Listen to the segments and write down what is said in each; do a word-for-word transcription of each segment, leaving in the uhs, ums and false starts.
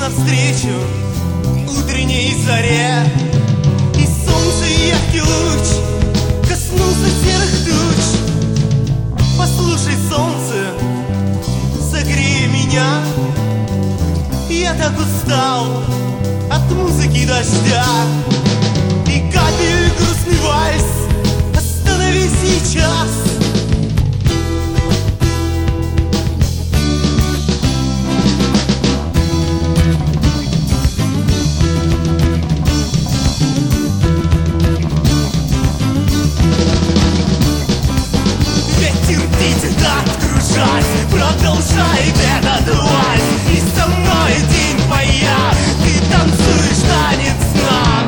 навстречу утренней заре, и солнце яркий луч коснулся серых туч. Послушай, солнце, согрей меня, я так устал от музыки дождя. И капель грустный вальс, остановись сейчас. Продолжает этот вальс, и со мной день твоя, ты танцуешь танец сна.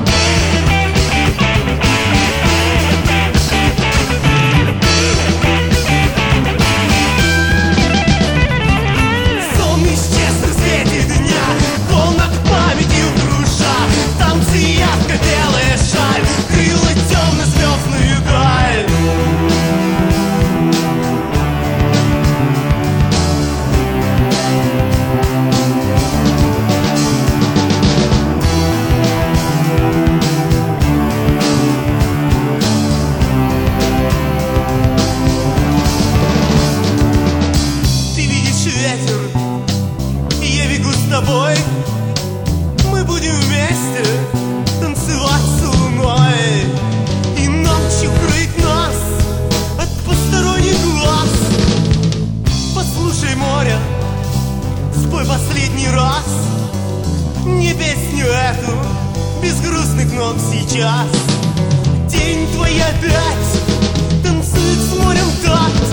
Сон исчез в свете дня, комнат памятью круша, танцы ярко-белая шаль крыла темно-звездную даль. Тобой мы будем вместе танцевать с луной, и ночь укроет нас от посторонних глаз. Послушай, море, спой последний раз не песню эту без грустных нот сейчас. День твой опять танцует с морем так.